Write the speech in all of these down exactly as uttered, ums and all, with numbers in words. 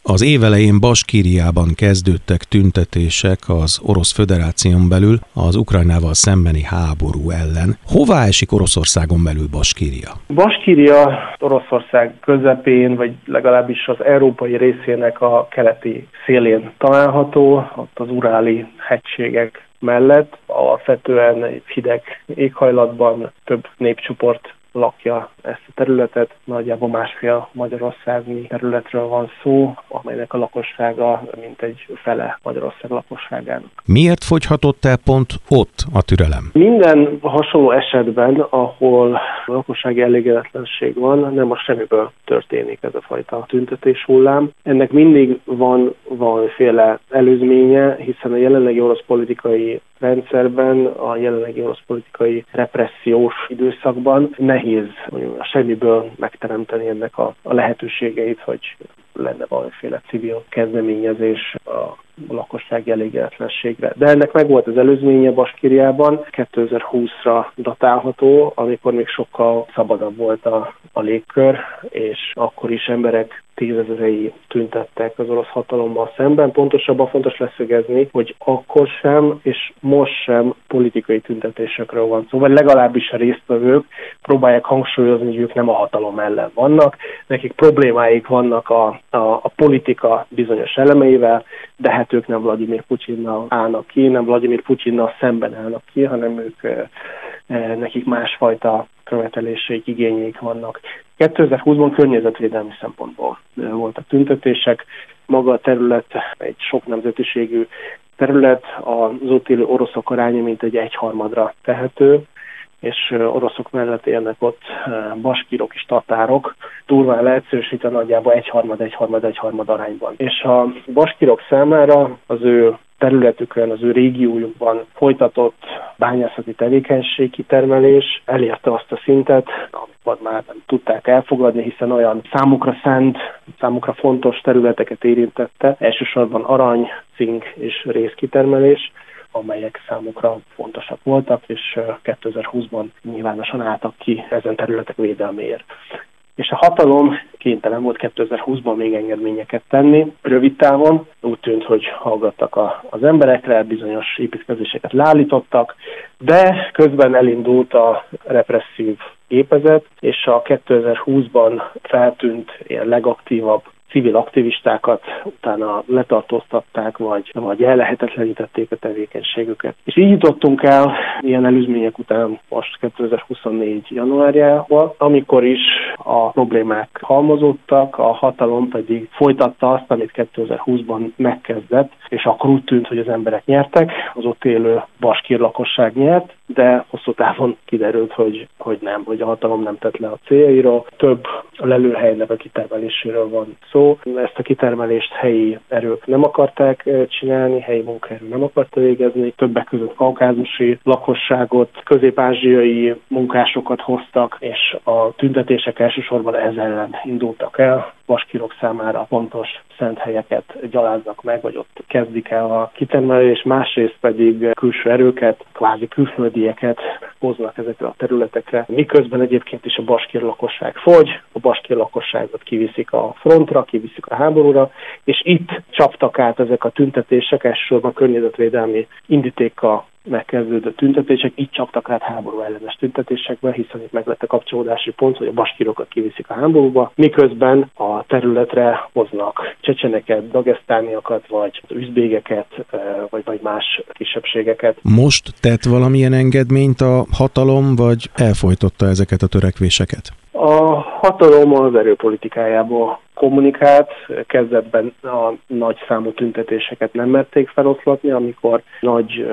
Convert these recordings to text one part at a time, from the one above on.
Az év elején Baskíriában kezdődtek tüntetések az Orosz Föderáción belül az Ukrajnával szembeni háború ellen. Hová esik Oroszországon belül Baskíria? Baskíria Oroszország közepén, vagy legalábbis az európai részének a keleti szélén található, ott az uráli hegységek mellett. Alapvetően egy hideg éghajlatban több népcsoport lakja ezt a területet. Nagyjából másfél magyarországi területről van szó, amelynek a lakossága mintegy fele Magyarország lakosságának. Miért fogyhatott el pont ott a türelem? Minden hasonló esetben, ahol lakossági elégedetlenség van, nem a semmiből történik ez a fajta tüntetés hullám. Ennek mindig van valamiféle előzménye, hiszen a jelenlegi orosz politikai rendszerben, a jelenlegi orosz politikai repressziós időszakban nehéz a semmiből megteremteni ennek a, a lehetőségeit, hogy lenne valamiféle civil kezdeményezés a lakossági elégedetlenségre. De ennek megvolt az előzménye Baskíriában, kétezer-húszra datálható, amikor még sokkal szabadabb volt a, a légkör, és akkor is emberek tízezerei tüntettek az orosz hatalommal szemben. Pontosabban fontos leszögezni, hogy akkor sem, és most sem politikai tüntetésekről van szó, vagy legalábbis a résztvevők próbálják hangsúlyozni, hogy ők nem a hatalom ellen vannak, nekik problémáik vannak a, a, a politika bizonyos elemeivel, de hát ők nem Vladimir Putyinnal állnak ki, nem Vladimir Putyinnal szemben állnak ki, hanem ők e, e, nekik másfajta követeléseik, igényeik vannak. kétezer-húszban környezetvédelmi szempontból voltak tüntetések. Maga a terület egy sok nemzetiségű terület, az ott élő oroszok aránya mintegy egyharmadra tehető, és oroszok mellett élnek ott baskírok és tatárok, durván leegyszerűsítve nagyjából egyharmad, egyharmad, egyharmad arányban. És a baskírok számára az ő területükön, az ő régiójukban folytatott bányászati tevékenység, kitermelés elérte azt a szintet, amit már nem tudták elfogadni, hiszen olyan számukra szánt, számukra fontos területeket érintette, elsősorban arany, cink és rézkitermelés, amelyek számukra fontosak voltak, és kétezer-húszban nyilvánosan álltak ki ezen területek védelméért. És a hatalom kénytelen volt kétezer-húszban még engedményeket tenni. Rövid távon úgy tűnt, hogy hallgattak a, az emberekre, bizonyos építkezéseket leállítottak, de közben elindult a represszív gépezet, és a kétezer-húszban feltűnt ilyen legaktívabb civil aktivistákat utána letartóztatták, vagy, vagy ellehetetlenítették a tevékenységüket. És így jutottunk el ilyen előzmények után most kétezer-huszonnégy januárjában, amikor is a problémák halmozódtak, a hatalom pedig folytatta azt, amit kétezer-húszban megkezdett, és akkor úgy tűnt, hogy az emberek nyertek, az ott élő baskír lakosság nyert, de hosszú távon kiderült, hogy, hogy nem, hogy a hatalom nem tett le a céljairól. Több lelőhelynek a kitermeléséről van szó. Ezt a kitermelést helyi erők nem akarták csinálni, helyi munkaerő nem akarta végezni. Többek között kaukázusi lakosságot, közép-ázsiai munkásokat hoztak, és a tüntetések elsősorban ez ellen indultak el. Baskírok számára fontos szent helyeket gyaláznak meg, vagy ott kezdik el a kitermelés, másrészt pedig külső erőket, kvázi külföldieket hoznak ezekre a területekre. Miközben egyébként is a baskír lakosság fogy, a baskír lakosságot kiviszik a frontra, kiviszik a háborúra, és itt csaptak át ezek a tüntetések, elsősorban környezetvédelmi indítékkal megkezdődött tüntetések, így csaptak át háború ellenes tüntetésekbe, hiszen itt meg lett a kapcsolódási pont, hogy a baskírokat kiviszik a háborúba, miközben a területre hoznak csecseneket, dagesztániakat, vagy üzbégeket, vagy, vagy más kisebbségeket. Most tett valamilyen engedményt a hatalom, vagy elfojtotta ezeket a törekvéseket? A hatalom az erőpolitikájából kommunikált, kezdetben a nagy számú tüntetéseket nem merték feloszlatni, amikor nagy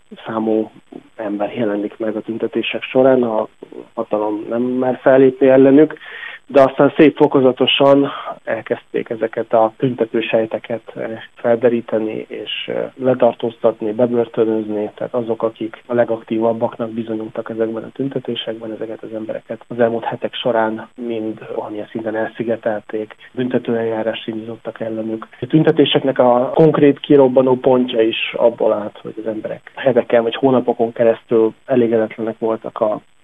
számú ember jelenik meg a tüntetések során, a hatalom nem mer fellépni ellenük, de aztán szép fokozatosan elkezdték ezeket a tüntetősejteket felderíteni és letartóztatni, bebörtönözni, tehát azok, akik a legaktívabbaknak bizonyultak ezekben a tüntetésekben, ezeket az embereket az elmúlt hetek során mind valamilyen szinten elszigetelték, büntetőeljárást indítottak ellenük. A tüntetéseknek a konkrét kirobbanó pontja is abból állt, hogy az emberek heteken vagy hónapokon keresztül elégedetlenek voltak a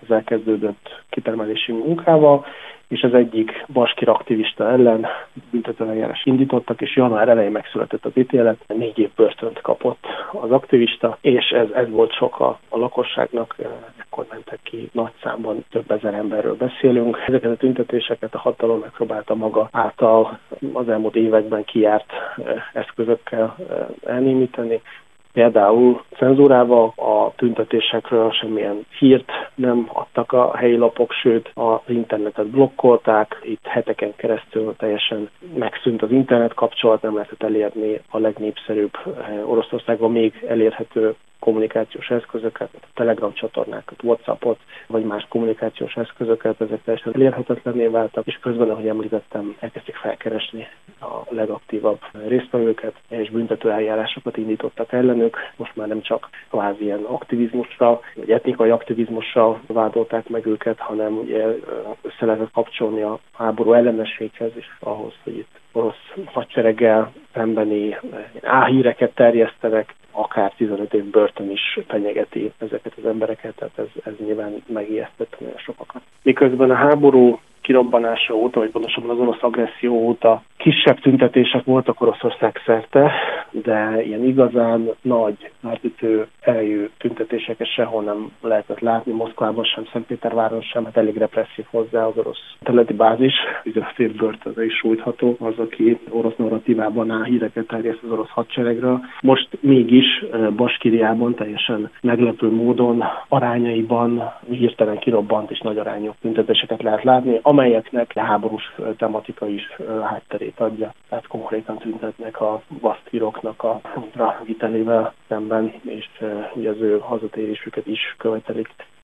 az elkezdődött kitermelési munkával, és az egyik baskír aktivista ellen büntetőeljárás indítottak, és január elején megszületett az ítélet, négy év börtönt kapott az aktivista, és ez, ez volt sok a, a lakosságnak, ekkor mentek ki nagy számban, több ezer emberről beszélünk. Ezeket a tüntetéseket a hatalom megpróbálta maga által az elmúlt években kijárt eszközökkel elnémíteni. Például cenzúrával a tüntetésekről semmilyen hírt nem adtak a helyi lapok, sőt az internetet blokkolták. Itt heteken keresztül teljesen megszűnt az internet kapcsolat, nem lehetett elérni a legnépszerűbb Oroszországban még elérhető kommunikációs eszközöket, a Telegram csatornákat, WhatsAppot, vagy más kommunikációs eszközöket, ezek teljesen elérhetetlenné váltak, és közben, ahogy említettem, elkezdték felkeresni a legaktívabb résztvevőket, és büntető eljárásokat indítottak ellenük. Most már nem csak kvázi ilyen aktivizmusra, vagy etnikai aktivizmusra vádolták meg őket, hanem ugye össze lehetett kapcsolni a háború ellenességhez, és ahhoz, hogy itt orosz hadsereggel szembeni álhíreket terjesztenek, akár tizenöt év börtön is fenyegeti ezeket az embereket, tehát ez, ez nyilván megijesztett nagyon sokakat. Miközben a háború kirobbanása óta, vagy pontosabban az orosz agresszió óta kisebb tüntetések voltak Oroszország szerte, de ilyen igazán nagy, átütő erejű tüntetéseket sehol nem lehetett látni, Moszkvában sem, Szentpéterváron sem, hát elég represszív hozzá az orosz területi bázis, tizenöt év börtönre is sújtható az, aki orosz narratívában áll híreket terjeszt az orosz hadseregről. Most mégis Baskíriában teljesen meglepő módon, arányaiban hirtelen kirobbant és nagy arányú tüntetéseket lehet látni, amelyeknek háborús tematika is hátterét adja. Tehát konkrétan tüntetnek a baszkíroknak a kontra vitelével szemben, és ugye az ő hazatérésüket is követelik.